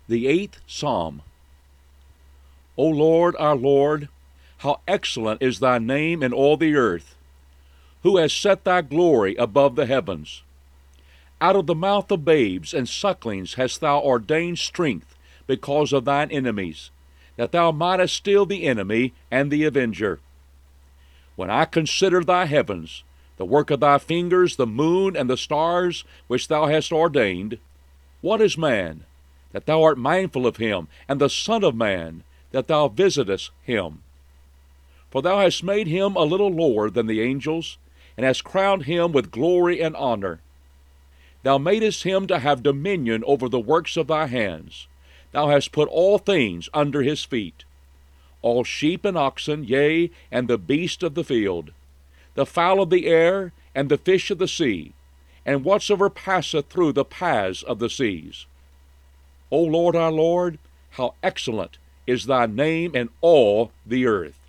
The Eighth Psalm. O Lord, our Lord, how excellent is thy name in all the earth! Who has set thy glory above the heavens? Out of the mouth of babes and sucklings hast thou ordained strength because of thine enemies, that thou mightest still the enemy and the avenger. When I consider thy heavens, the work of thy fingers, the moon and the stars which thou hast ordained, what is man, that thou art mindful of him, and the Son of man, that thou visitest him? For thou hast made him a little lower than the angels, and hast crowned him with glory and honor. Thou madest him to have dominion over the works of thy hands. Thou hast put all things under his feet, all sheep and oxen, yea, and the beast of the field, the fowl of the air, and the fish of the sea, and whatsoever passeth through the paths of the seas. O Lord, our Lord, how excellent is thy name in all the earth!